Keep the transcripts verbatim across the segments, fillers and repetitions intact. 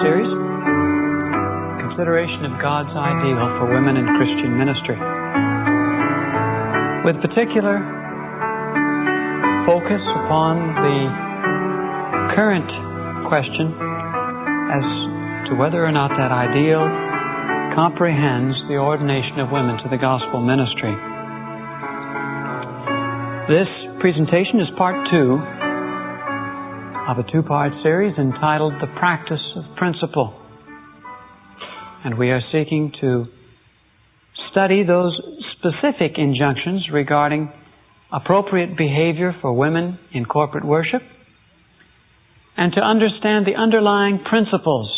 series, Consideration of God's Ideal for Women in Christian Ministry, with particular focus upon the current question as to whether or not that ideal comprehends the ordination of women to the gospel ministry. This presentation is part two of a two-part series entitled The Practice of Principle. And we are seeking to study those specific injunctions regarding appropriate behavior for women in corporate worship and to understand the underlying principles,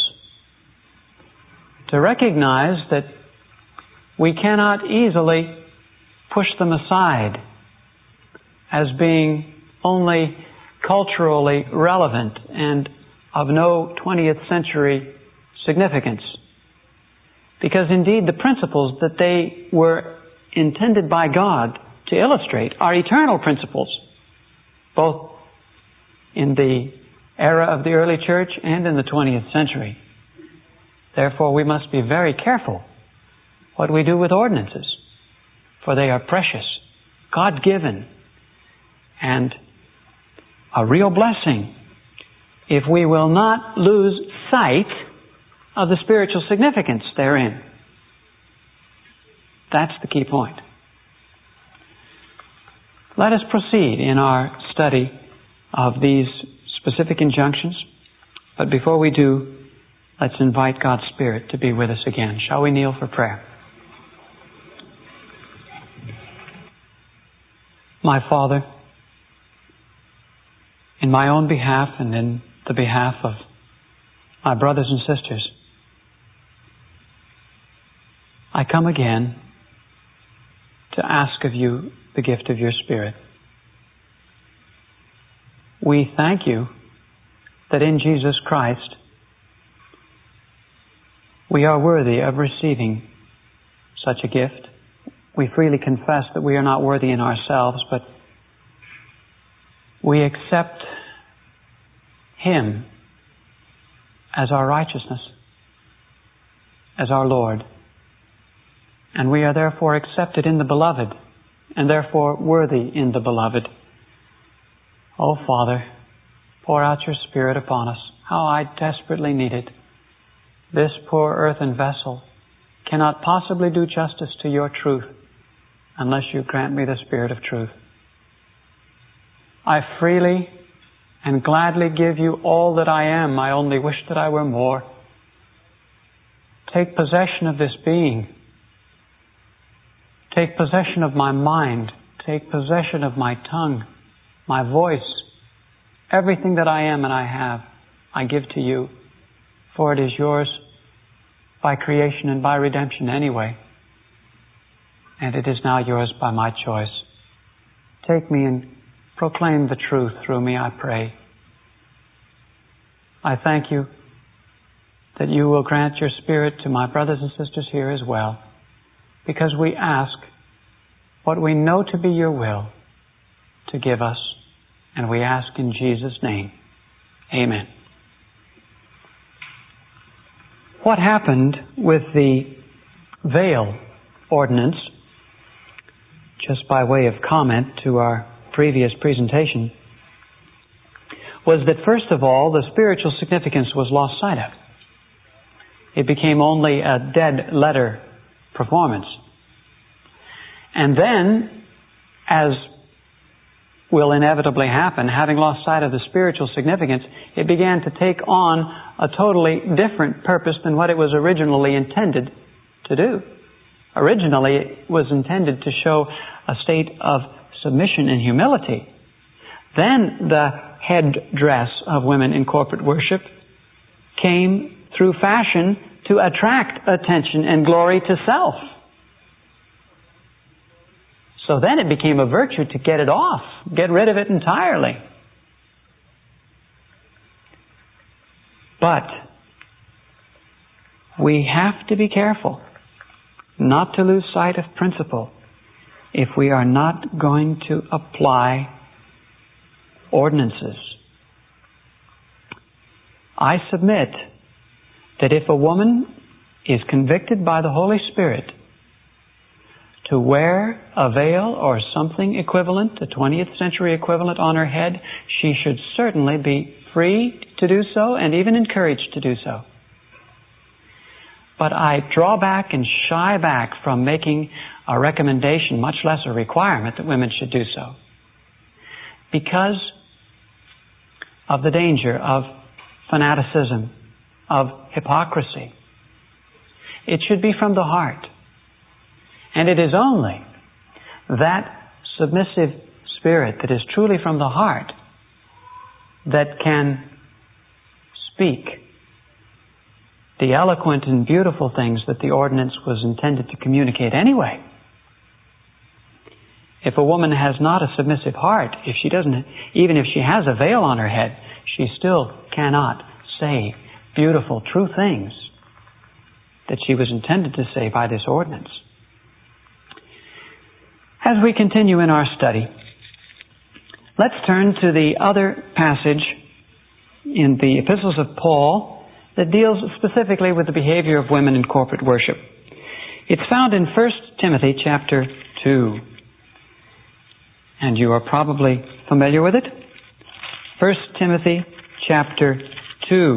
to recognize that we cannot easily push them aside as being only culturally relevant and of no twentieth century significance. Because indeed the principles that they were intended by God to illustrate are eternal principles, both in the era of the early church and in the twentieth century. Therefore we must be very careful what we do with ordinances, for they are precious, God-given, and a real blessing if we will not lose sight of the spiritual significance therein. That's the key point. Let us proceed in our study of these specific injunctions. But before we do, let's invite God's Spirit to be with us again. Shall we kneel for prayer? My Father, in my own behalf and in the behalf of my brothers and sisters, I come again to ask of you the gift of your Spirit. We thank you that in Jesus Christ we are worthy of receiving such a gift. We freely confess that we are not worthy in ourselves, but we accept Him as our righteousness, as our Lord. And we are therefore accepted in the Beloved, and therefore worthy in the Beloved. Oh, Father, pour out your Spirit upon us. How I desperately need it. This poor earthen vessel cannot possibly do justice to your truth unless you grant me the Spirit of truth. I freely and gladly give you all that I am. I only wish that I were more. Take possession of this being. Take possession of my mind. Take possession of my tongue, my voice. Everything that I am and I have, I give to you, for it is yours by creation and by redemption anyway. And it is now yours by my choice. Take me and proclaim the truth through me, I pray. I thank you that you will grant your Spirit to my brothers and sisters here as well, because we ask what we know to be your will to give us, and we ask in Jesus' name. Amen. What happened with the veil ordinance, just by way of comment to our previous presentation, was that first of all, the spiritual significance was lost sight of. It became only a dead letter performance. And then, as will inevitably happen, having lost sight of the spiritual significance, it began to take on a totally different purpose than what it was originally intended to do. Originally, it was intended to show a state of submission and humility. Then the headdress of women in corporate worship came through fashion to attract attention and glory to self. So then it became a virtue to get it off, get rid of it entirely. But we have to be careful not to lose sight of principle if we are not going to apply ordinances. I submit that if a woman is convicted by the Holy Spirit to wear a veil or something equivalent, a twentieth century equivalent on her head, she should certainly be free to do so and even encouraged to do so. But I draw back and shy back from making a recommendation, much less a requirement, that women should do so, because of the danger of fanaticism, of hypocrisy. It should be from the heart. And it is only that submissive spirit that is truly from the heart that can speak the eloquent and beautiful things that the ordinance was intended to communicate anyway. If a woman has not a submissive heart, if she doesn't, even if she has a veil on her head, she still cannot say beautiful, true things that she was intended to say by this ordinance. As we continue in our study, let's turn to the other passage in the epistles of Paul that deals specifically with the behavior of women in corporate worship. It's found in First Timothy chapter two. And you are probably familiar with it. First Timothy chapter two.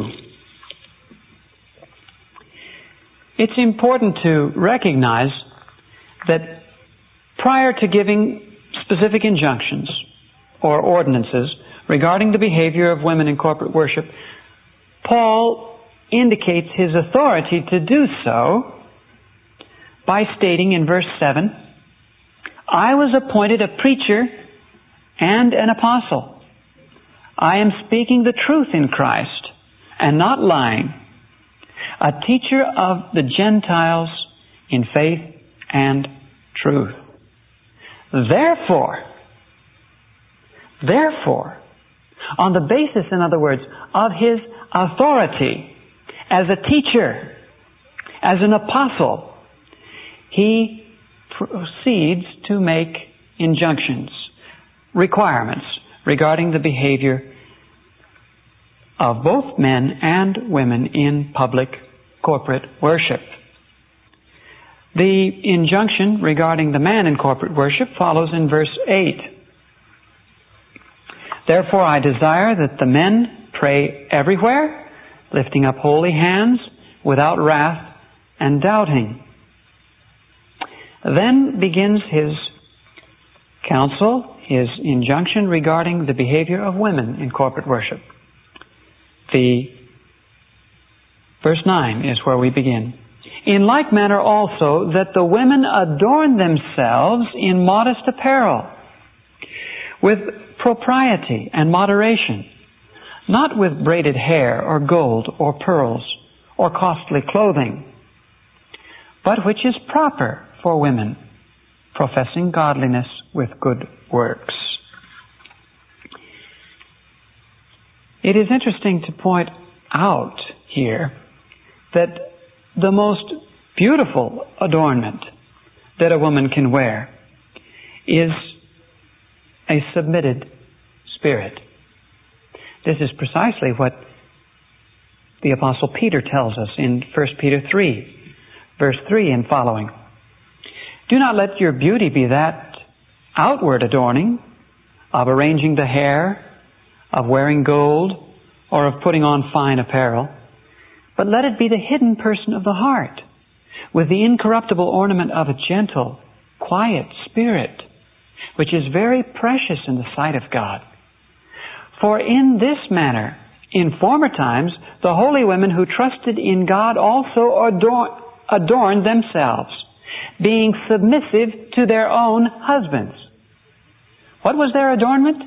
It's important to recognize that prior to giving specific injunctions or ordinances regarding the behavior of women in corporate worship, Paul indicates his authority to do so by stating in verse seven, I was appointed a preacher and an apostle. I am speaking the truth in Christ and not lying, a teacher of the Gentiles in faith and truth. Therefore, therefore, on the basis, in other words, of his authority as a teacher, as an apostle, he proceeds to make injunctions, requirements regarding the behavior of both men and women in public corporate worship. The injunction regarding the man in corporate worship follows in verse eight. Therefore I desire that the men pray everywhere, lifting up holy hands, without wrath and doubting. Then begins his counsel, his injunction regarding the behavior of women in corporate worship. The verse nine is where we begin. In like manner also that the women adorn themselves in modest apparel, with propriety and moderation, not with braided hair or gold or pearls or costly clothing, but which is proper for women, professing godliness with good works. It is interesting to point out here that the most beautiful adornment that a woman can wear is a submitted spirit. This is precisely what the Apostle Peter tells us in First Peter three, verse three and following. Do not let your beauty be that outward adorning of arranging the hair, of wearing gold, or of putting on fine apparel, but let it be the hidden person of the heart, with the incorruptible ornament of a gentle, quiet spirit, which is very precious in the sight of God. For in this manner, in former times, the holy women who trusted in God also adorn, adorned themselves, being submissive to their own husbands. What was their adornment?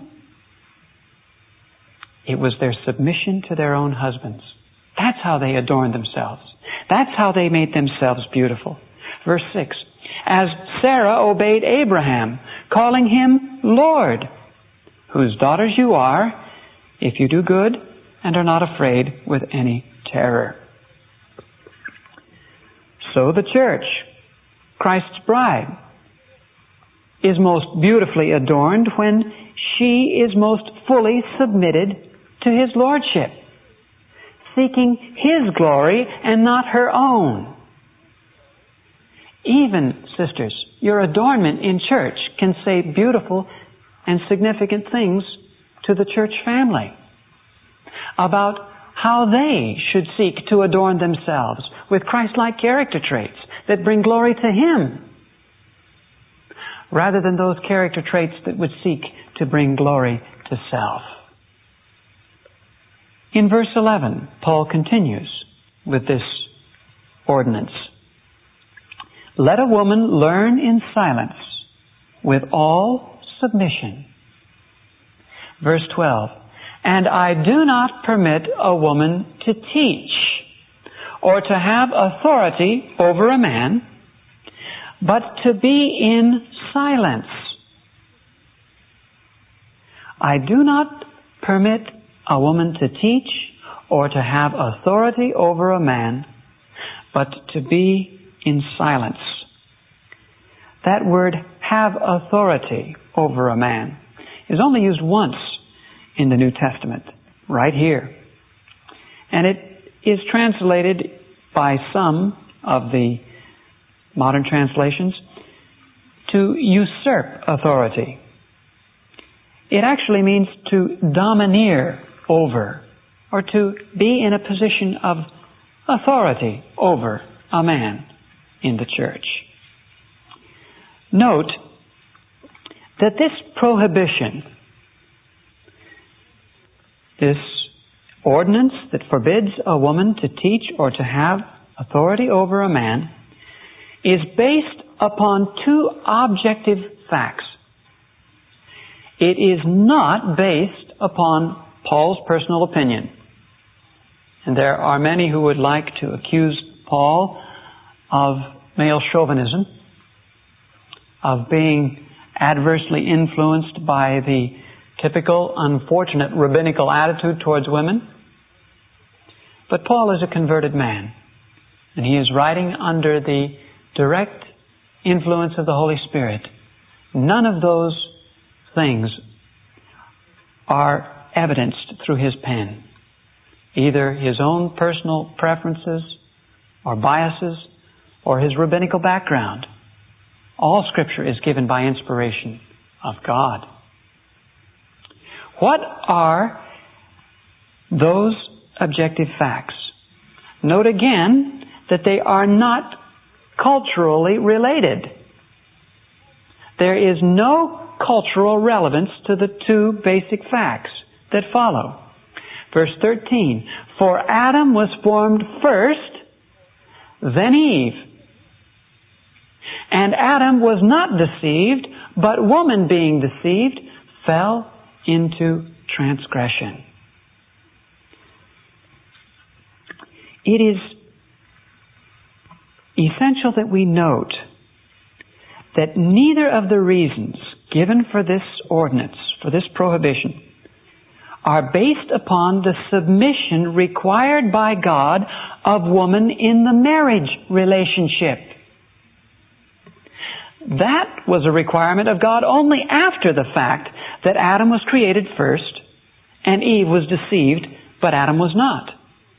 It was their submission to their own husbands. That's how they adorned themselves. That's how they made themselves beautiful. Verse six. As Sarah obeyed Abraham, calling him Lord, whose daughters you are, if you do good and are not afraid with any terror. So the church, Christ's bride, is most beautifully adorned when she is most fully submitted to His Lordship. seeking His glory and not her own. Even, sisters, your adornment in church can say beautiful and significant things to the church family about how they should seek to adorn themselves with Christ-like character traits that bring glory to Him, rather than those character traits that would seek to bring glory to self. In verse eleven, Paul continues with this ordinance. Let a woman learn in silence with all submission. Verse twelve, and I do not permit a woman to teach or to have authority over a man, but to be in silence. I do not permit a woman to teach or to have authority over a man, but to be in silence. That word, have authority over a man, is only used once in the New Testament, right here. And it is translated by some of the modern translations to usurp authority. It actually means to domineer over, or to be in a position of authority over a man in the church. Note that this prohibition, this ordinance that forbids a woman to teach or to have authority over a man, is based upon two objective facts. It is not based upon Paul's personal opinion. And there are many who would like to accuse Paul of male chauvinism, of being adversely influenced by the typical, unfortunate rabbinical attitude towards women. But Paul is a converted man, and he is writing under the direct influence of the Holy Spirit. None of those things are evidenced through his pen, either his own personal preferences or biases or his rabbinical background. All Scripture is given by inspiration of God. What are those objective facts? Note again that they are not culturally related. There is no cultural relevance to the two basic facts that follow. Verse thirteen, for Adam was formed first, then Eve. And Adam was not deceived, but woman being deceived fell into transgression. It is essential that we note that neither of the reasons given for this ordinance, for this prohibition, are based upon the submission required by God of woman in the marriage relationship. That was a requirement of God only after the fact that Adam was created first and Eve was deceived, but Adam was not.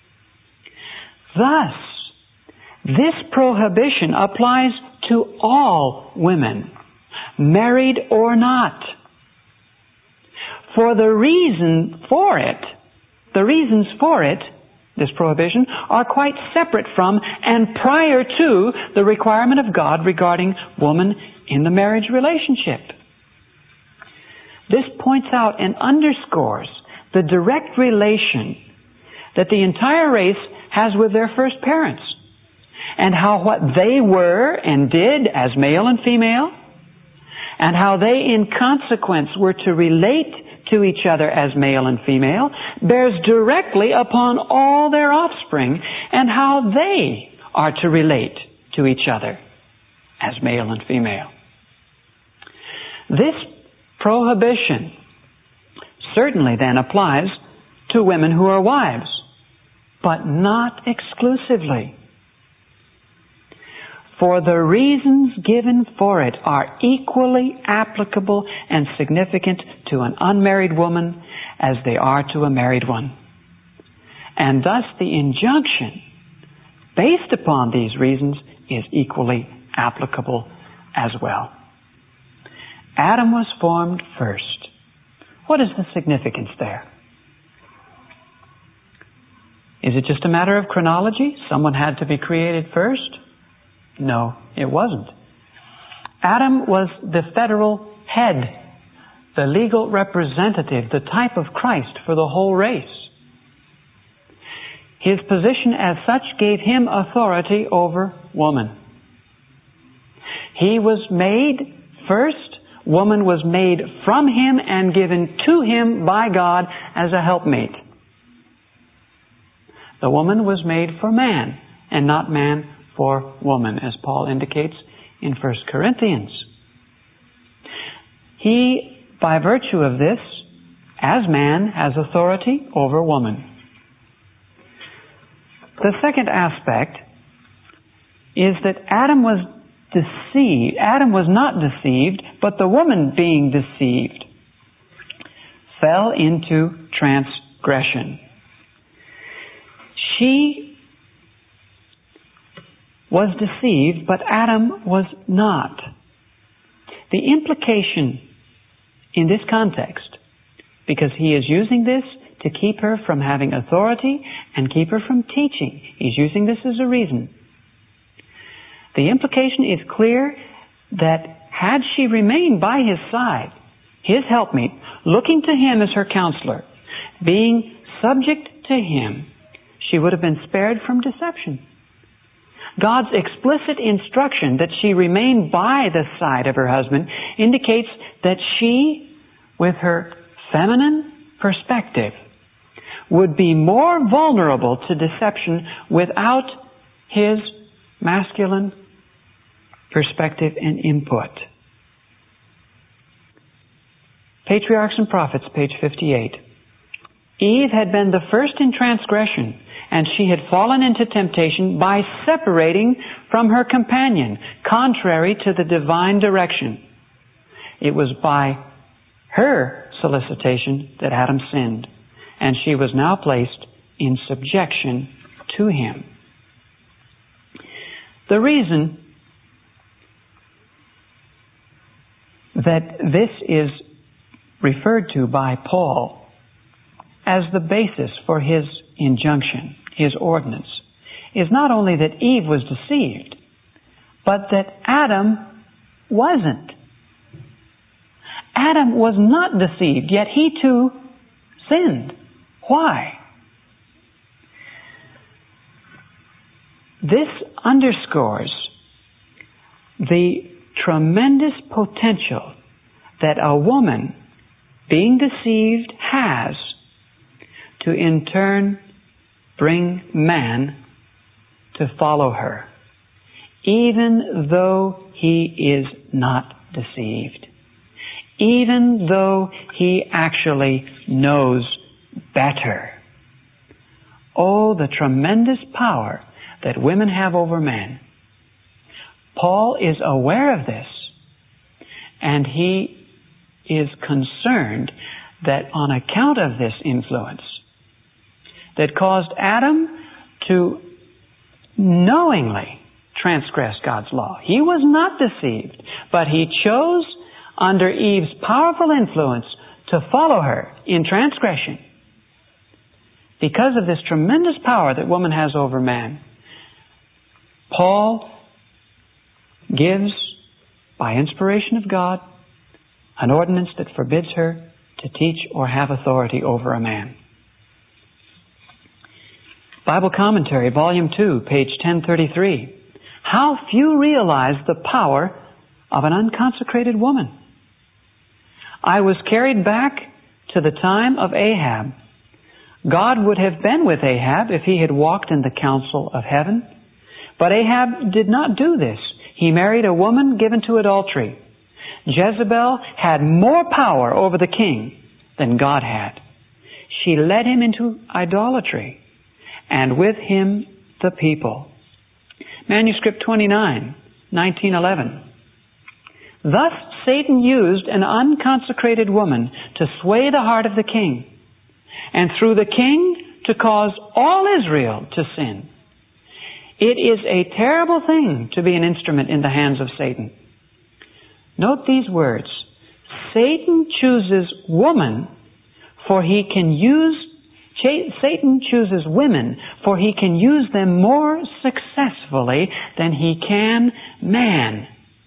Thus, this prohibition applies to all women, married or not. For the reason for it, the reasons for it, this prohibition, are quite separate from and prior to the requirement of God regarding woman in the marriage relationship. This points out and underscores the direct relation that the entire race has with their first parents, and how what they were and did as male and female, and how they in consequence were to relate to each other as male and female, bears directly upon all their offspring, and how they are to relate to each other as male and female. This prohibition certainly then applies to women who are wives, but not exclusively. For the reasons given for it are equally applicable and significant to an unmarried woman as they are to a married one. And thus the injunction, based upon these reasons, is equally applicable as well. Adam was formed first. What is the significance there? Is it just a matter of chronology? Someone had to be created first? No, it wasn't. Adam was the federal head, the legal representative, the type of Christ for the whole race. His position as such gave him authority over woman. He was made first. Woman was made from him and given to him by God as a helpmate. The woman was made for man and not man for woman, as Paul indicates in First Corinthians. He, by virtue of this, as man, has authority over woman. The second aspect is that Adam was deceived. Adam was not deceived, but the woman, being deceived, fell into transgression. She was deceived, but Adam was not. The implication in this context, because he is using this to keep her from having authority and keep her from teaching. He's using this as a reason. The implication is clear that had she remained by his side, his helpmeet, looking to him as her counselor, being subject to him, she would have been spared from deception. God's explicit instruction that she remain by the side of her husband indicates that she, with her feminine perspective, would be more vulnerable to deception without his masculine perspective and input. Patriarchs and Prophets, page fifty-eight. Eve had been the first in transgression, and she had fallen into temptation by separating from her companion, contrary to the divine direction. It was by her solicitation that Adam sinned, and she was now placed in subjection to him. The reason that this is referred to by Paul as the basis for his injunction, his ordinance, is not only that Eve was deceived, but that Adam wasn't. Adam was not deceived, yet he too sinned. Why? This underscores the tremendous potential that a woman, being deceived, has to in turn bring man to follow her, even though he is not deceived, even though he actually knows better. Oh, the tremendous power that women have over men. Paul is aware of this, and he is concerned that on account of this influence that caused Adam to knowingly transgress God's law. He was not deceived, but he chose under Eve's powerful influence to follow her in transgression. Because of this tremendous power that woman has over man, Paul gives, by inspiration of God, an ordinance that forbids her to teach or have authority over a man. Bible Commentary, Volume two, page ten thirty-three. How few realize the power of an unconsecrated woman. I was carried back to the time of Ahab. God would have been with Ahab if he had walked in the counsel of heaven. But Ahab did not do this. He married a woman given to adultery. Jezebel had more power over the king than God had. She led him into idolatry, and with him the people. Manuscript twenty-nine, nineteen eleven. Thus Satan used an unconsecrated woman to sway the heart of the king, and through the king to cause all Israel to sin. It is a terrible thing to be an instrument in the hands of Satan. Note these words. Satan chooses woman for he can use, Satan chooses women for he can use them more successfully than he can man.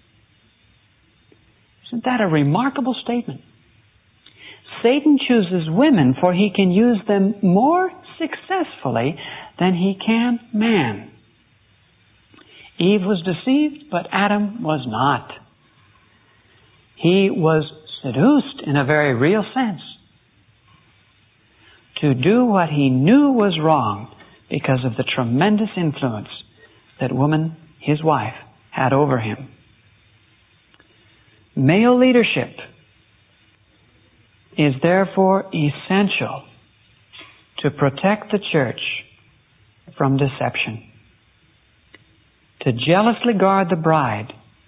Isn't that a remarkable statement? Satan chooses women for he can use them more successfully than he can man. Eve was deceived, but Adam was not. He was seduced in a very real sense to do what he knew was wrong because of the tremendous influence that woman, his wife, had over him. Male leadership is therefore essential to protect the church from deception, to jealously guard the bride,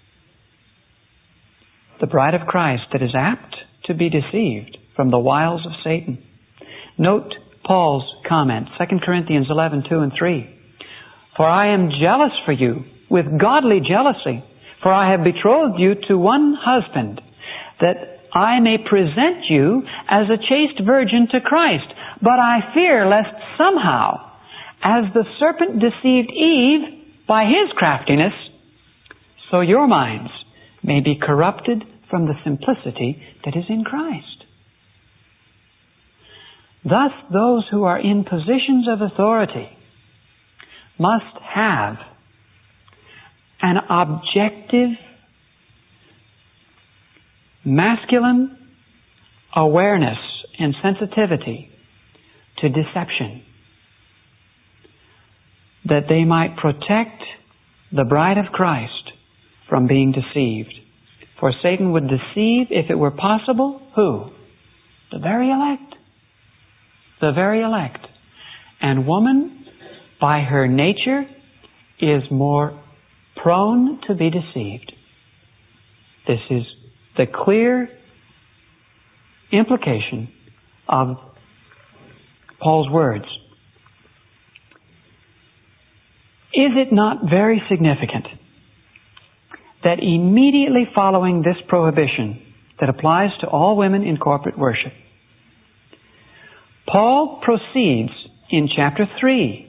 the bride of Christ that is apt to be deceived from the wiles of Satan. Note Paul's comment, Second Corinthians eleven, two and three. For I am jealous for you with godly jealousy, for I have betrothed you to one husband, that I may present you as a chaste virgin to Christ. But I fear lest somehow, as the serpent deceived Eve by his craftiness, so your minds may be corrupted from the simplicity that is in Christ. Thus, those who are in positions of authority must have an objective, masculine awareness and sensitivity to deception, that they might protect the bride of Christ from being deceived. For Satan would deceive, if it were possible, who? The very elect. The very elect. And woman, by her nature, is more prone to be deceived. This is the clear implication of Paul's words. Is it not very significant that immediately following this prohibition that applies to all women in corporate worship, Paul proceeds in chapter three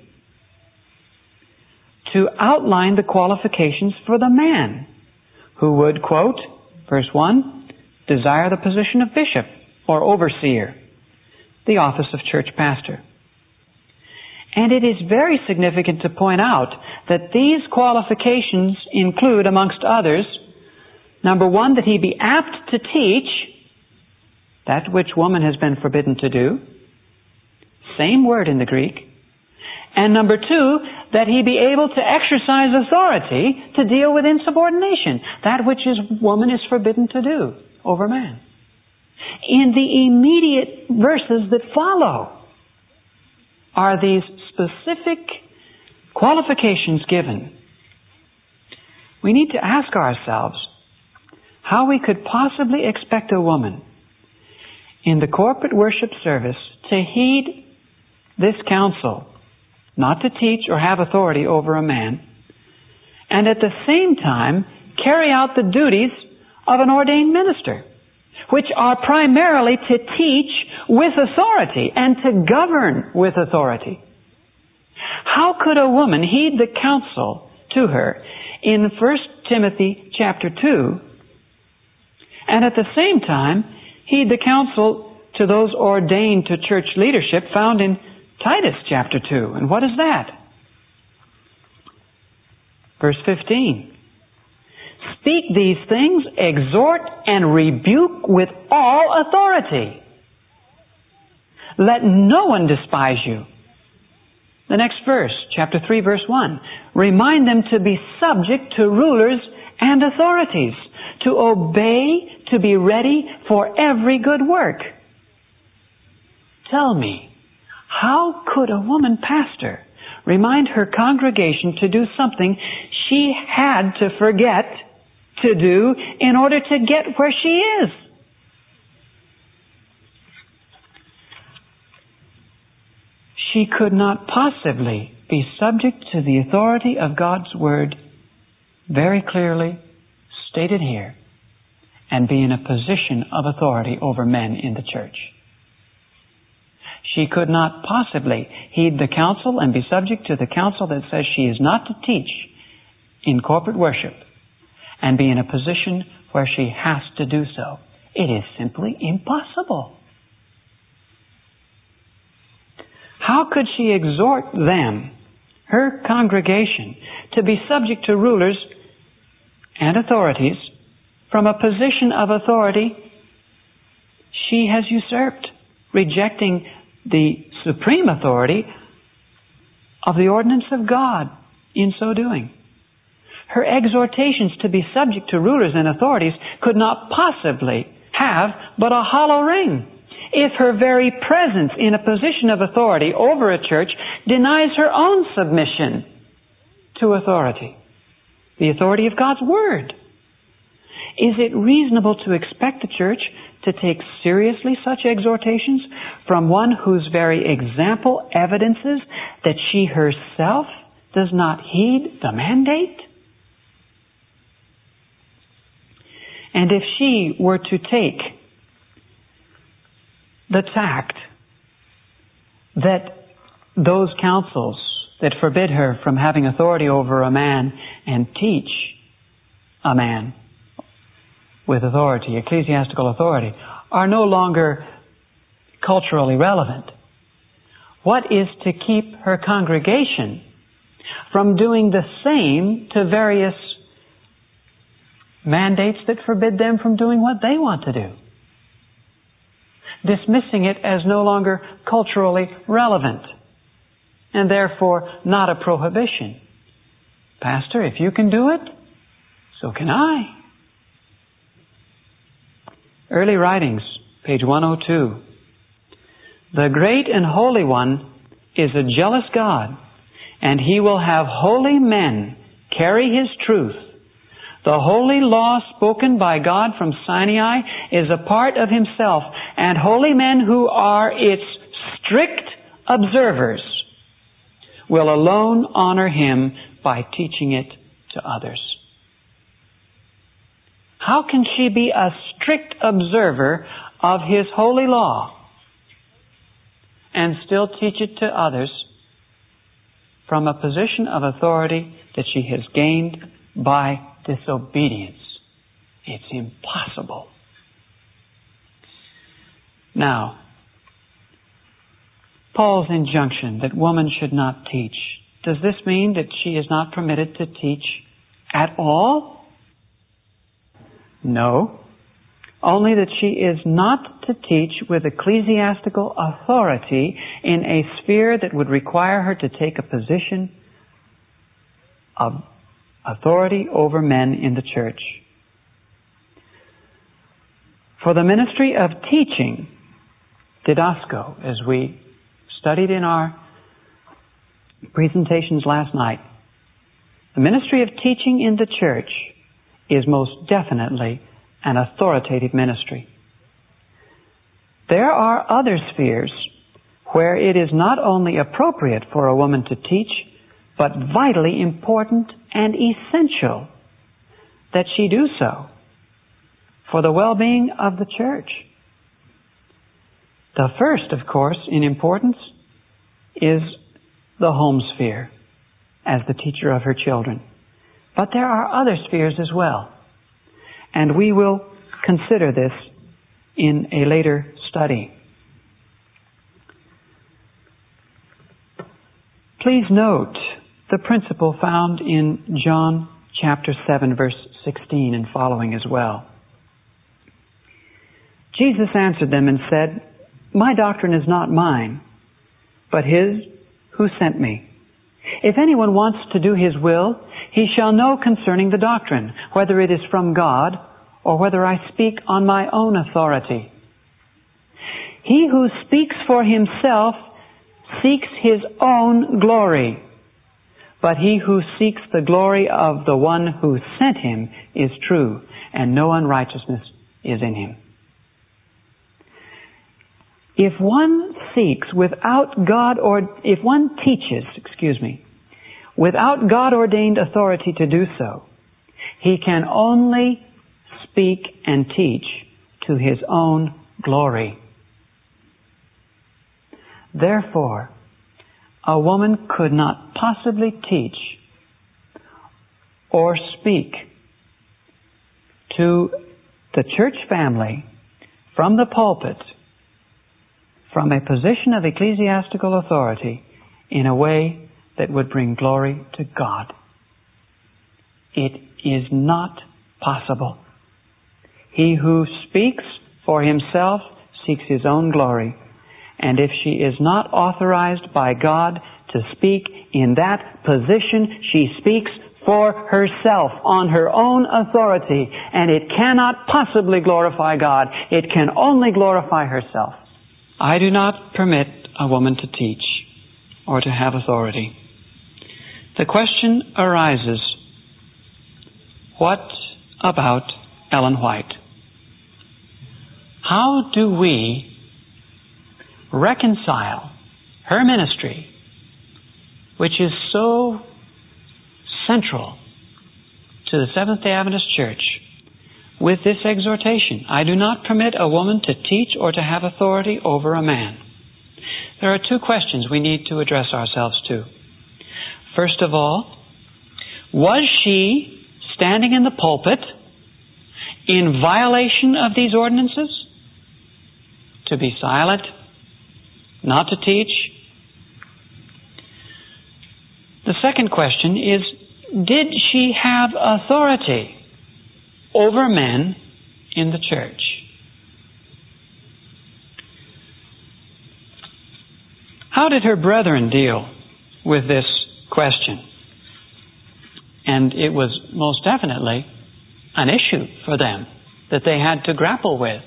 to outline the qualifications for the man who would, quote, verse one, desire the position of bishop or overseer, the office of church pastor. And it is very significant to point out that these qualifications include, amongst others, number one, that he be apt to teach that which woman has been forbidden to do. Same word in the Greek. And number two, that he be able to exercise authority to deal with insubordination, that which is woman is forbidden to do over man. In the immediate verses that follow are these specific qualifications given. We need to ask ourselves how we could possibly expect a woman in the corporate worship service to heed this counsel, not to teach or have authority over a man, and at the same time carry out the duties of an ordained minister, which are primarily to teach with authority and to govern with authority. How could a woman heed the counsel to her in First Timothy chapter two and at the same time heed the counsel to those ordained to church leadership found in Titus chapter two? And what is that? Verse fifteen. Speak these things, exhort and rebuke with all authority. Let no one despise you. The next verse, chapter three, verse one. Remind them to be subject to rulers and authorities, to obey, to be ready for every good work. Tell me, how could a woman pastor remind her congregation to do something she had to forget to do in order to get where she is? she could not possibly be subject to the authority of God's Word, very clearly stated here, and be in a position of authority over men in the church. She could not possibly heed the counsel and be subject to the counsel that says she is not to teach in corporate worship and be in a position where she has to do so. It is simply impossible. How could she exhort them, her congregation, to be subject to rulers and authorities from a position of authority she has usurped, rejecting the supreme authority of the ordinance of God in so doing? Her exhortations to be subject to rulers and authorities could not possibly have but a hollow ring if her very presence in a position of authority over a church denies her own submission to authority, the authority of God's Word. Is it reasonable to expect the church to take seriously such exhortations from one whose very example evidences that she herself does not heed the mandate? And if she were to take the tact that those counsels that forbid her from having authority over a man and teach a man with authority, ecclesiastical authority, are no longer culturally relevant, what is to keep her congregation from doing the same to various mandates that forbid them from doing what they want to do? Dismissing it as no longer culturally relevant and therefore not a prohibition. Pastor, if you can do it, so can I. Early Writings, page one oh two. The great and holy one is a jealous God, and He will have holy men carry His truth. The holy law spoken by God from Sinai is a part of Himself, and holy men who are its strict observers will alone honor Him by teaching it to others. How can she be a strict observer of His holy law and still teach it to others from a position of authority that she has gained by disobedience? It's impossible. Now, Paul's injunction that woman should not teach, does this mean that she is not permitted to teach at all? No. Only that she is not to teach with ecclesiastical authority in a sphere that would require her to take a position of authority over men in the church. For the ministry of teaching, didasko, as we studied in our presentations last night, the ministry of teaching in the church is most definitely an authoritative ministry. There are other spheres where it is not only appropriate for a woman to teach, but vitally important and essential that she do so for the well-being of the church. The first, of course, in importance is the home sphere as the teacher of her children. But there are other spheres as well. And we will consider this in a later study. Please note the principle found in John chapter seven, verse sixteen and following as well. Jesus answered them and said, "My doctrine is not mine, but His who sent me. If anyone wants to do His will, he shall know concerning the doctrine, whether it is from God or whether I speak on my own authority. He who speaks for himself seeks his own glory, but he who seeks the glory of the one who sent him is true, and no unrighteousness is in him." If one seeks without God, or if one teaches, excuse me, without God-ordained authority to do so, he can only speak and teach to his own glory. Therefore, a woman could not possibly teach or speak to the church family from the pulpit, from a position of ecclesiastical authority, in a way that would bring glory to God. It is not possible. He who speaks for himself seeks his own glory. And if she is not authorized by God to speak in that position, she speaks for herself on her own authority. And it cannot possibly glorify God. It can only glorify herself. I do not permit a woman to teach or to have authority. The question arises, what about Ellen White? How do we reconcile her ministry, which is so central to the Seventh-day Adventist Church, with this exhortation? I do not permit a woman to teach or to have authority over a man. There are two questions we need to address ourselves to. First of all, was she standing in the pulpit in violation of these ordinances? To be silent, not to teach. The second question is, did she have authority over men in the church? How did her brethren deal with this question? And it was most definitely an issue for them that they had to grapple with.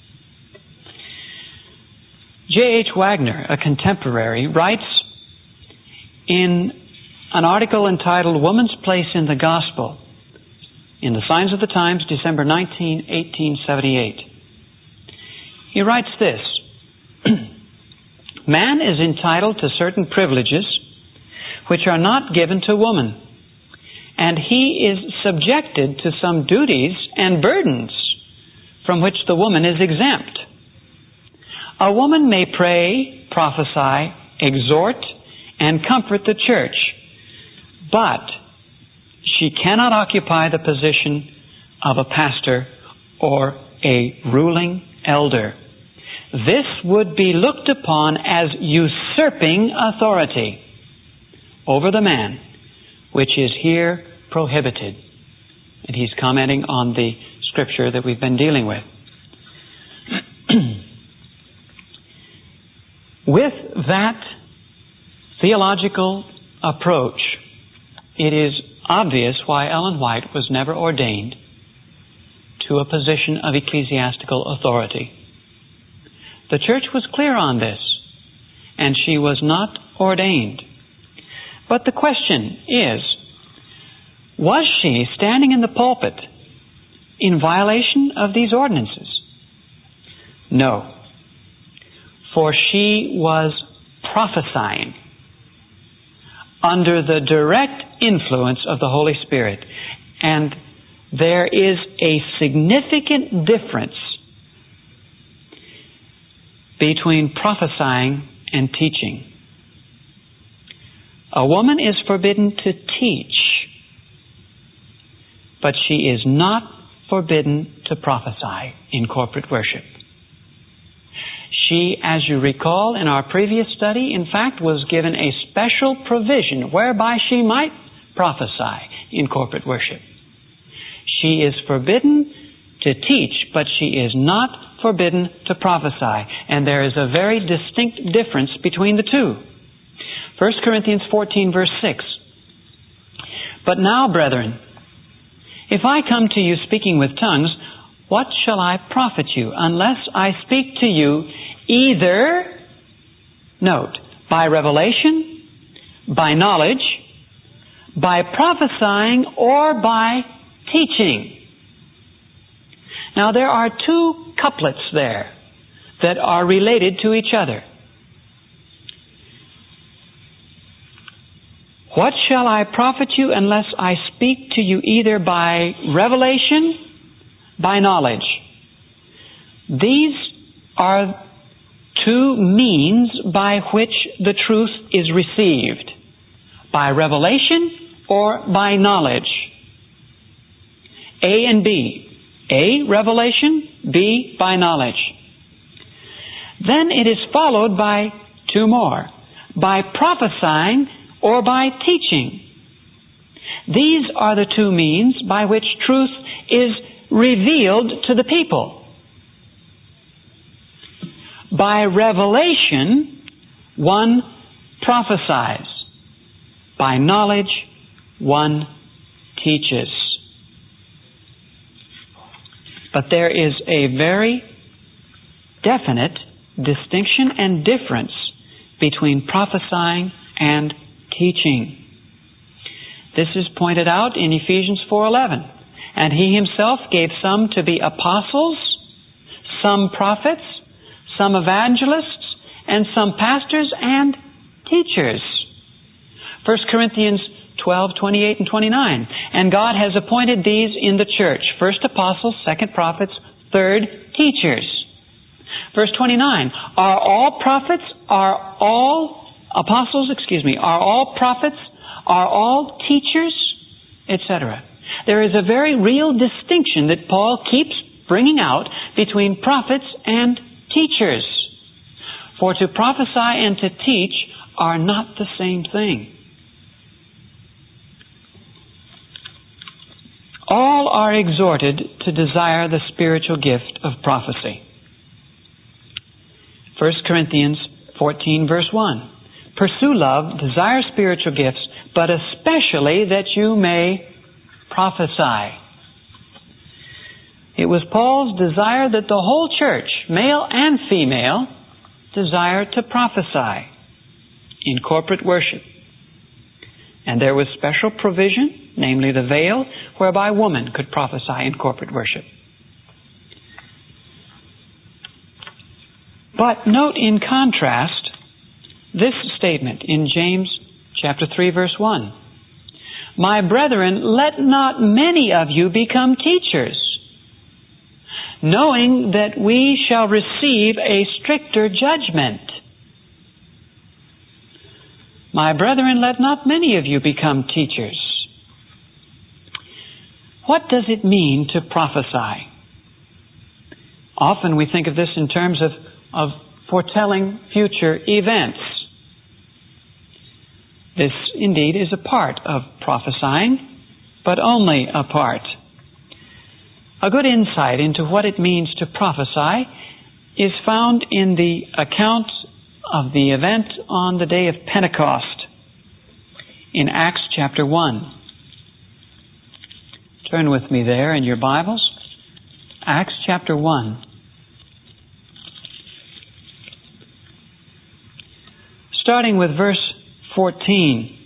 J H Wagner, a contemporary, writes in an article entitled Woman's Place in the Gospel in the Signs of the Times, December nineteenth, eighteen seventy-eight. He writes this: Man is entitled to certain privileges which are not given to woman, and he is subjected to some duties and burdens from which the woman is exempt. A woman may pray, prophesy, exhort, and comfort the church, but she cannot occupy the position of a pastor or a ruling elder. This would be looked upon as usurping authority over the man, which is here prohibited. And he's commenting on the scripture that we've been dealing with. With that theological approach, it is obvious why Ellen White was never ordained to a position of ecclesiastical authority. The church was clear on this, and she was not ordained. But the question is, was she standing in the pulpit in violation of these ordinances? No. For she was prophesying under the direct influence of the Holy Spirit. And there is a significant difference between prophesying and teaching. A woman is forbidden to teach, but she is not forbidden to prophesy in corporate worship. She, as you recall in our previous study, in fact was given a special provision whereby she might prophesy in corporate worship. She is forbidden to teach, but she is not forbidden to prophesy. And there is a very distinct difference between the two. First Corinthians fourteen, verse six. But now, brethren, if I come to you speaking with tongues, what shall I profit you, unless I speak to you either, note, by revelation, by knowledge, by prophesying, or by teaching? Now there are two couplets there. that are related to each other. What shall I profit you unless I speak to you either by revelation, by knowledge? These are two means by which the truth is received. By revelation or by knowledge. A and B. A, revelation. B, by knowledge. Then it is followed by two more. By prophesying or by teaching. These are the two means by which truth is revealed to the people. By revelation, one prophesies. By knowledge, one teaches. But there is a very definite distinction and difference between prophesying and teaching. This is pointed out in Ephesians four eleven. And He Himself gave some to be apostles, some prophets, some evangelists, and some pastors and teachers. First Corinthians twelve twenty-eight and twenty-nine. And God has appointed these in the church. First apostles, second prophets, third teachers. Verse twenty-nine. Are all prophets, are all apostles, excuse me, are all prophets, are all teachers, et cetera. There is a very real distinction that Paul keeps bringing out between prophets and teachers. For to prophesy and to teach are not the same thing. All are exhorted to desire the spiritual gift of prophecy. First Corinthians fourteen verse one. Pursue love, desire spiritual gifts, but especially that you may prophesy. It was Paul's desire that the whole church, male and female, desire to prophesy in corporate worship. And there was special provision, namely the veil, whereby women could prophesy in corporate worship. But note in contrast this statement in James chapter three verse one. My brethren, let not many of you become teachers, knowing that we shall receive a stricter judgment. My brethren, let not many of you become teachers. What does it mean to prophesy? Often we think of this in terms of, of foretelling future events. This indeed is a part of prophesying, but only a part. A good insight into what it means to prophesy is found in the account of the event on the day of Pentecost in Acts chapter one. Turn with me there in your Bibles. Acts chapter one. Starting with verse fourteen.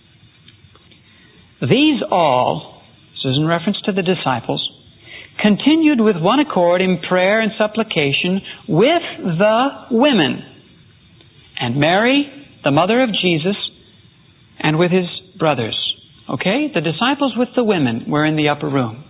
These all, this is in reference to the disciples, continued with one accord in prayer and supplication with the women, and Mary, the mother of Jesus, and with his brothers. Okay? The disciples with the women were in the upper room.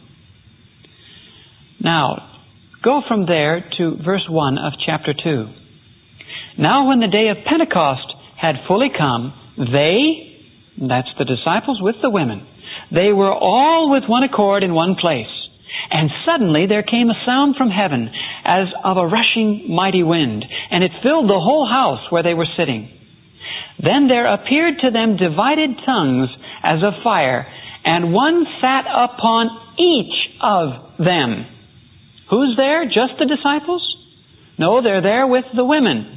Now, go from there to verse one of chapter two. Now when the day of Pentecost had fully come, they, that's the disciples with the women, they were all with one accord in one place. And suddenly there came a sound from heaven as of a rushing mighty wind, and it filled the whole house where they were sitting. Then there appeared to them divided tongues as of fire, and one sat upon each of them. Who's there? Just the disciples? No, they're there with the women.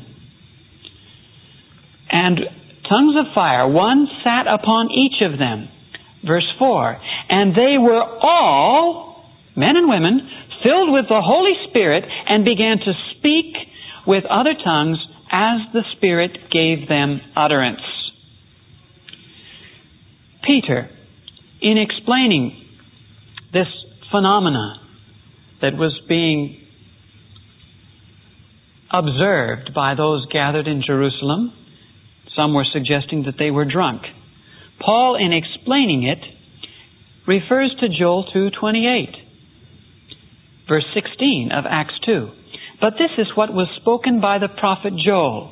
And tongues of fire, one sat upon each of them. Verse four. And they were all, men and women, filled with the Holy Spirit, and began to speak with other tongues as the Spirit gave them utterance. Peter, in explaining this phenomena that was being observed by those gathered in Jerusalem. Some were suggesting that they were drunk. Paul, in explaining it, refers to Joel two twenty-eight, verse sixteen of Acts two. But this is what was spoken by the prophet Joel.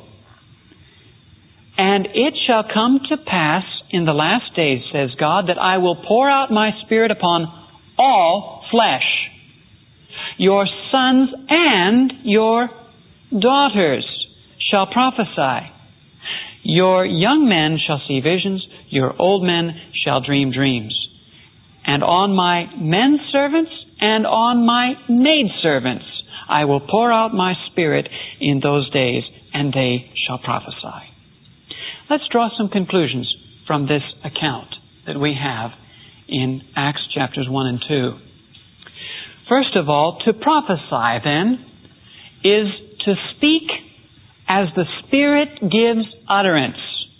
And it shall come to pass in the last days, says God, that I will pour out my Spirit upon all flesh. Your sons and your daughters shall prophesy. Your young men shall see visions. Your old men shall dream dreams. And on my men servants and on my maidservants I will pour out my Spirit in those days, and they shall prophesy. Let's draw some conclusions from this account that we have in Acts chapters one and two. First of all, to prophesy then is to speak as the Spirit gives utterance.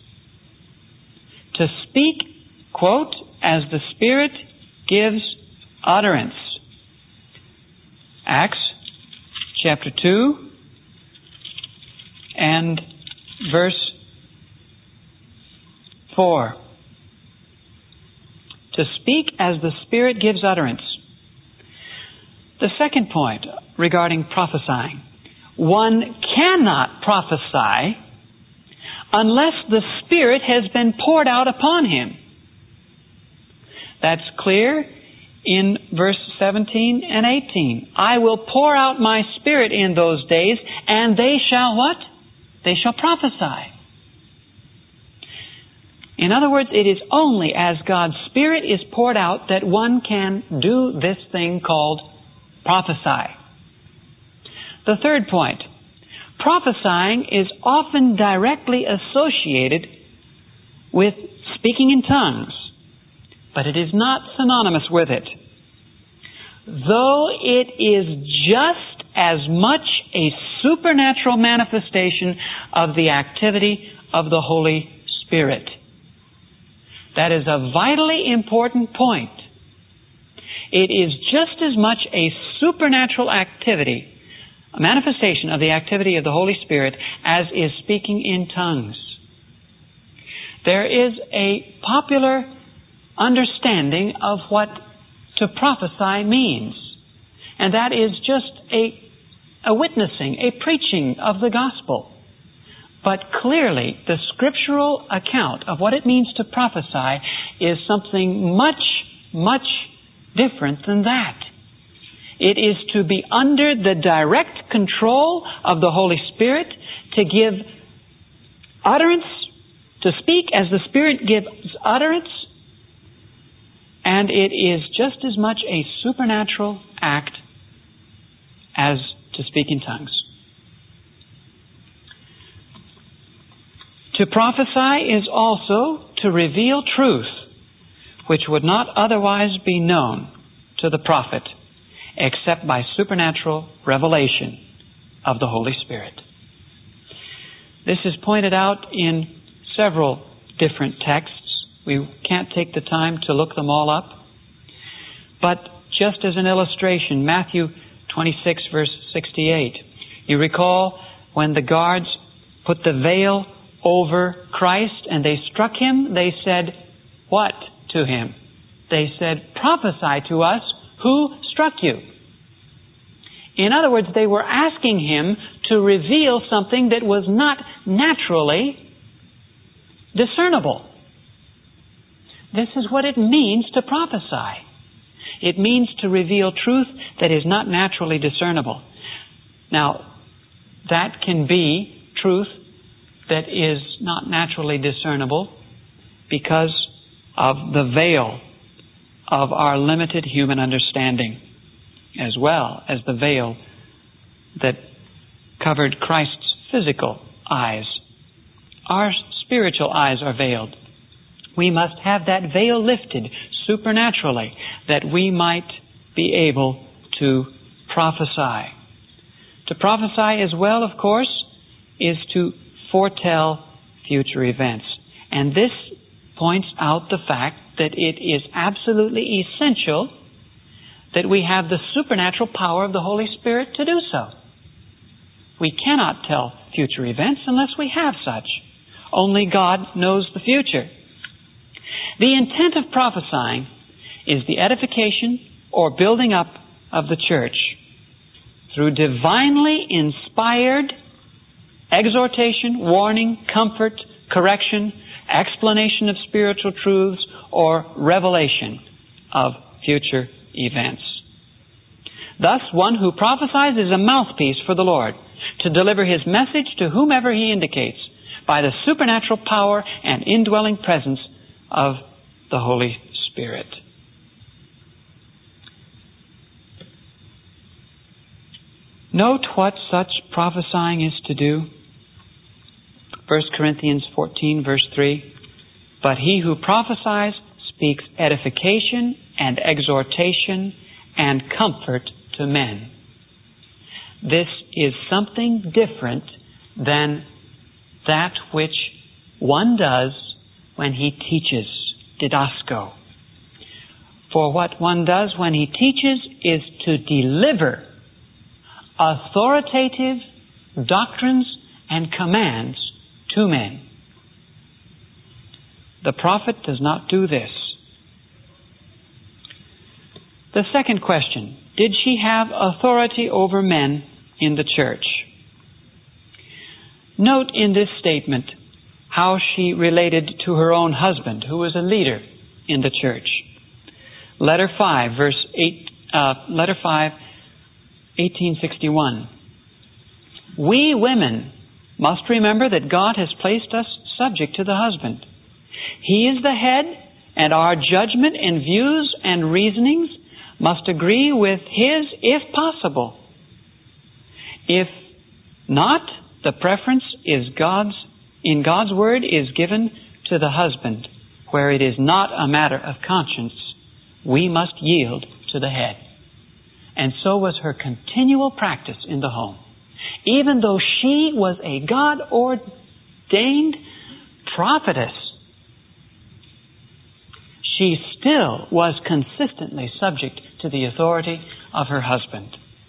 To speak, quote, as the Spirit gives utterance. Acts chapter two and verse four. To speak as the Spirit gives utterance. The second point regarding prophesying. One cannot prophesy unless the Spirit has been poured out upon him. That's clear in verse seventeen and eighteen. I will pour out my Spirit in those days, and they shall what? They shall prophesy. In other words, it is only as God's Spirit is poured out that one can do this thing called prophesy. The third point, prophesying is often directly associated with speaking in tongues, but it is not synonymous with it. Though it is just as much a supernatural manifestation of the activity of the Holy Spirit. That is a vitally important point. It is just as much a supernatural activity, a manifestation of the activity of the Holy Spirit, as is speaking in tongues. There is a popular understanding of what to prophesy means, and that is just a, a witnessing, a preaching of the gospel. But clearly, the scriptural account of what it means to prophesy is something much, much different than that. It is to be under the direct control of the Holy Spirit, to give utterance, to speak as the Spirit gives utterance, and it is just as much a supernatural act as to speak in tongues. To prophesy is also to reveal truth, which would not otherwise be known to the prophet, except by supernatural revelation of the Holy Spirit. This is pointed out in several different texts. We can't take the time to look them all up. But just as an illustration, Matthew twenty-six, verse sixty-eight. You recall when the guards put the veil over Christ and they struck Him, they said, what to Him? They said, prophesy to us, who struck you? In other words, they were asking Him to reveal something that was not naturally discernible. This is what it means to prophesy. It means to reveal truth that is not naturally discernible. Now, that can be truth that is not naturally discernible because of the veil of our limited human understanding, as well as the veil that covered Christ's physical eyes. Our spiritual eyes are veiled. We must have that veil lifted supernaturally that we might be able to prophesy. To prophesy as well, of course, is to foretell future events. And this points out the fact that it is absolutely essential that we have the supernatural power of the Holy Spirit to do so. We cannot tell future events unless we have such. Only God knows the future. The intent of prophesying is the edification or building up of the church through divinely inspired exhortation, warning, comfort, correction, explanation of spiritual truths, or revelation of future events. Thus, one who prophesies is a mouthpiece for the Lord to deliver His message to whomever He indicates by the supernatural power and indwelling presence of the Holy Spirit. Note what such prophesying is to do. First Corinthians fourteen, verse three. But he who prophesies speaks edification and exhortation and comfort to men. This is something different than that which one does when he teaches, didasko. For what one does when he teaches is to deliver authoritative doctrines and commands to men. The prophet does not do this. The second question, did she have authority over men in the church? Note in this statement how she related to her own husband, who was a leader in the church. Letter five, verse eight, uh, letter five, eighteen sixty-one. We women must remember that God has placed us subject to the husband. He is the head, and our judgment and views and reasonings must agree with His, if possible. If not, the preference is God's, in God's Word is given to the husband. Where it is not a matter of conscience, we must yield to the head. And so was her continual practice in the home. Even though she was a God-ordained prophetess, she still was consistently subject to the authority of her husband.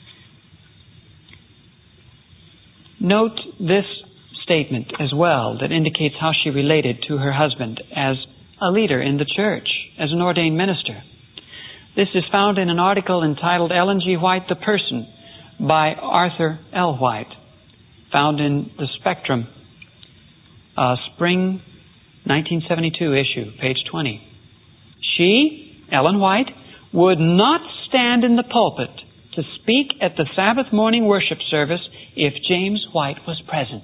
Note this statement as well that indicates how she related to her husband as a leader in the church, as an ordained minister. This is found in an article entitled Ellen G. White, the Person, by Arthur L. White, found in the Spectrum, uh, Spring nineteen seventy-two issue, page twenty. She, Ellen White, would not stand in the pulpit to speak at the Sabbath morning worship service if James White was present.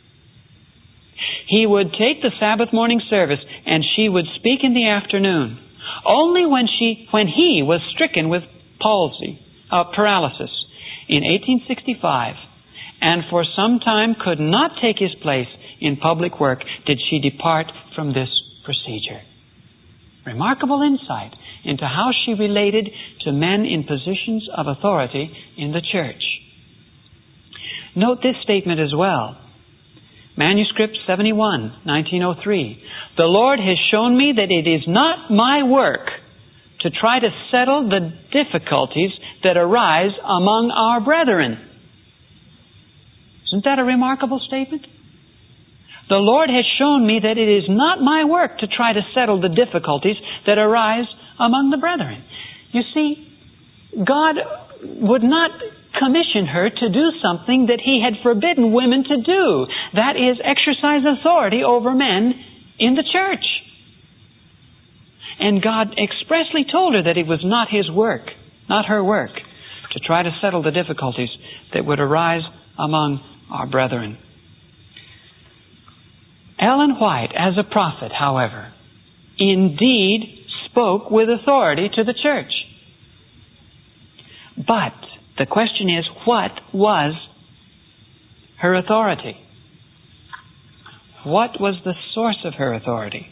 He would take the Sabbath morning service and she would speak in the afternoon. Only when she, when he was stricken with palsy, uh, paralysis in eighteen sixty-five, and for some time could not take his place in public work, did she depart from this procedure. Remarkable insight into how she related to men in positions of authority in the church. Note this statement as well. Manuscript seventy-one, nineteen oh three. The Lord has shown me that it is not my work to try to settle the difficulties that arise among our brethren. Isn't that a remarkable statement? The Lord has shown me that it is not my work to try to settle the difficulties that arise among the brethren. You see, God would not commission her to do something that He had forbidden women to do. That is, exercise authority over men in the church. And God expressly told her that it was not His work, not her work, to try to settle the difficulties that would arise among our brethren. Ellen White, as a prophet, however, indeed spoke with authority to the church. But the question is, what was her authority? What was the source of her authority?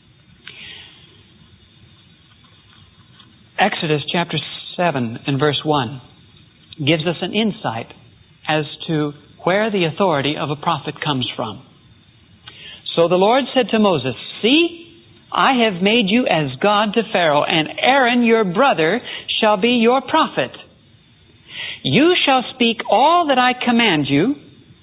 Exodus chapter seven and verse one gives us an insight as to where the authority of a prophet comes from. So the Lord said to Moses, "See, I have made you as God to Pharaoh, and Aaron your brother shall be your prophet. You shall speak all that I command you,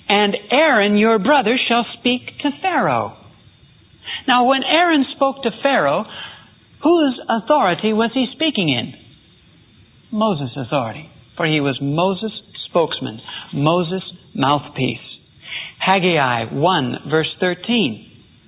and Aaron your brother shall speak to Pharaoh. Now, when Aaron spoke to Pharaoh, whose authority was he speaking in? Moses' authority. For he was Moses' spokesman, Moses' mouthpiece. Haggai one, verse thirteen.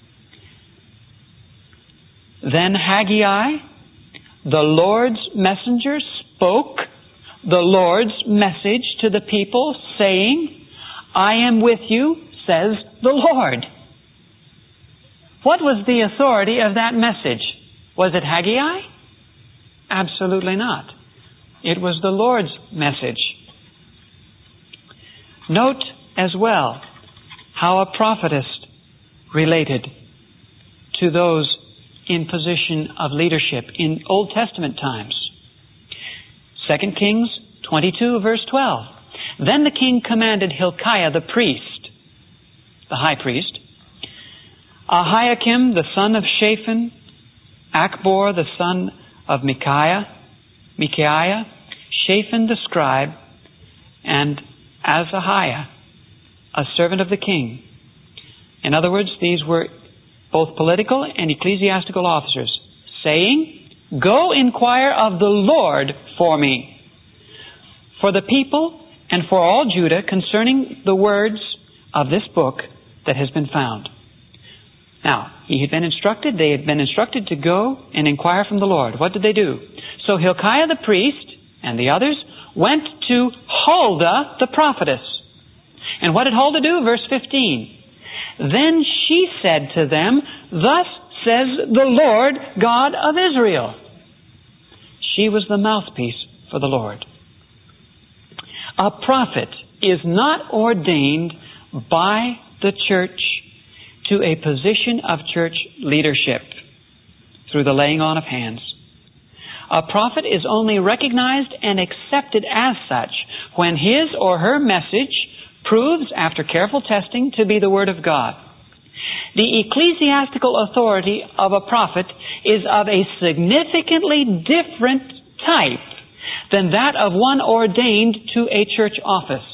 Then Haggai, the Lord's messenger, spoke the Lord's message to the people, saying, I am with you, says the Lord. What was the authority of that message? Was it Haggai? Absolutely not. It was the Lord's message. Note as well how a prophetess related to those in position of leadership in Old Testament times. Second Kings twenty-two, verse twelve. Then the king commanded Hilkiah the priest, the high priest, Ahikam the son of Shaphan, Achbor the son of Micaiah, Micaiah, Shaphan the scribe, and Azahiah, a servant of the king. In other words, these were both political and ecclesiastical officers, saying, Go inquire of the Lord for me, for the people and for all Judah concerning the words of this book that has been found. Now, he had been instructed, they had been instructed to go and inquire from the Lord. What did they do? So Hilkiah the priest and the others went to Huldah the prophetess. And what did Huldah do? Verse fifteen. Then she said to them, Thus says the Lord God of Israel. She was the mouthpiece for the Lord. A prophet is not ordained by the church to a position of church leadership through the laying on of hands. A prophet is only recognized and accepted as such when his or her message proves, after careful testing, to be the Word of God. The ecclesiastical authority of a prophet is of a significantly different type than that of one ordained to a church office.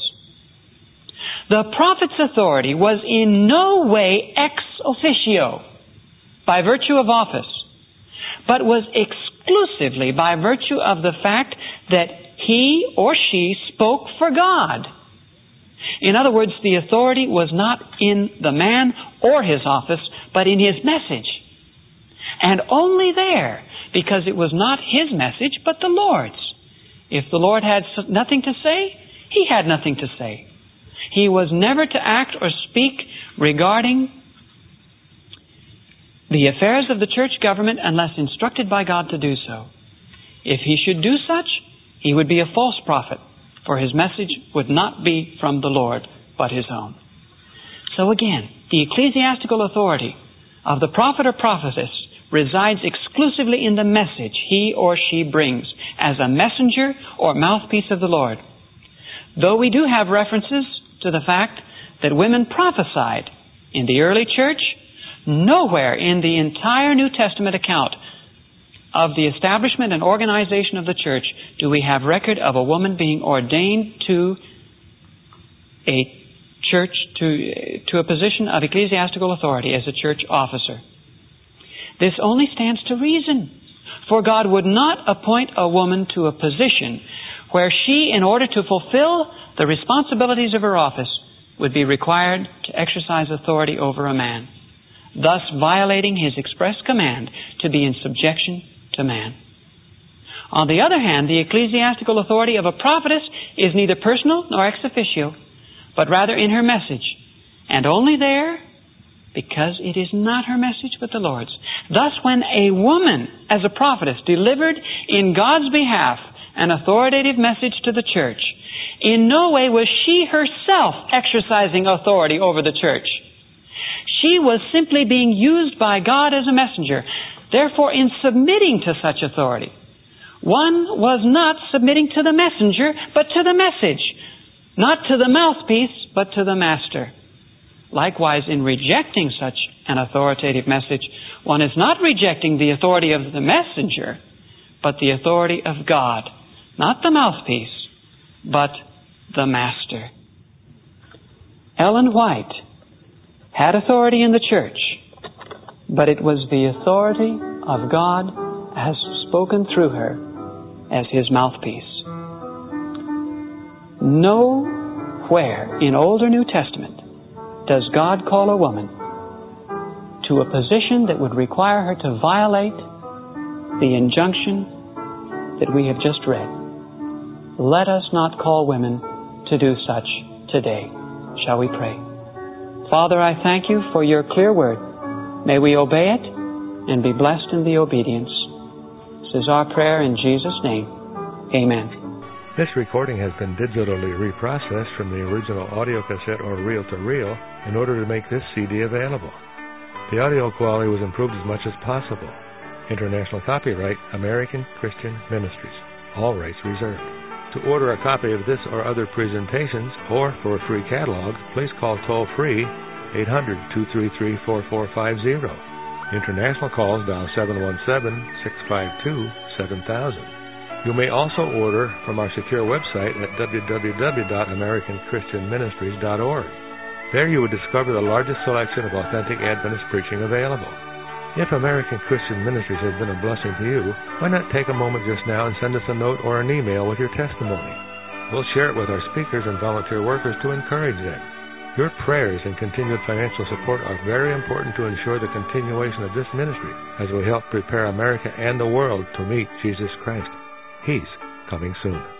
The prophet's authority was in no way ex officio, by virtue of office, but was exclusively by virtue of the fact that he or she spoke for God. In other words, the authority was not in the man or his office, but in his message. And only there, because it was not his message, but the Lord's. If the Lord had nothing to say, he had nothing to say. He was never to act or speak regarding the affairs of the church government unless instructed by God to do so. If he should do such, he would be a false prophet, for his message would not be from the Lord, but his own. So again, the ecclesiastical authority of the prophet or prophetess resides exclusively in the message he or she brings as a messenger or mouthpiece of the Lord. Though we do have references to the fact that women prophesied in the early church, nowhere in the entire New Testament account of the establishment and organization of the church do we have record of a woman being ordained to a church, to, to a position of ecclesiastical authority as a church officer. This only stands to reason, for God would not appoint a woman to a position where she, in order to fulfill the responsibilities of her office, would be required to exercise authority over a man, thus violating his express command to be in subjection to man. On the other hand, the ecclesiastical authority of a prophetess is neither personal nor ex officio, but rather in her message, and only there because it is not her message but the Lord's. Thus, when a woman, as a prophetess, delivered in God's behalf an authoritative message to the church, in no way was she herself exercising authority over the church. She was simply being used by God as a messenger. Therefore, in submitting to such authority, one was not submitting to the messenger, but to the message. Not to the mouthpiece, but to the master. Likewise, in rejecting such an authoritative message, one is not rejecting the authority of the messenger, but the authority of God. Not the mouthpiece, but the master. Ellen White had authority in the church, but it was the authority of God as spoken through her as His mouthpiece. Nowhere in Old or New Testament does God call a woman to a position that would require her to violate the injunction that we have just read. Let us not call women to do such today. Shall we pray? Father, I thank You for Your clear word. May we obey it and be blessed in the obedience. This is our prayer in Jesus' name. Amen. This recording has been digitally reprocessed from the original audio cassette or reel-to-reel in order to make this C D available. The audio quality was improved as much as possible. International copyright, American Christian Ministries. All rights reserved. To order a copy of this or other presentations, or for a free catalog, please call toll-free eight hundred, two three three, four four five zero. International calls dial seven one seven, six five two, seven thousand. You may also order from our secure website at w w w dot american christian ministries dot org. There you will discover the largest selection of authentic Adventist preaching available. If American Christian Ministries has been a blessing to you, why not take a moment just now and send us a note or an email with your testimony? We'll share it with our speakers and volunteer workers to encourage them. Your prayers and continued financial support are very important to ensure the continuation of this ministry as we help prepare America and the world to meet Jesus Christ. He's coming soon.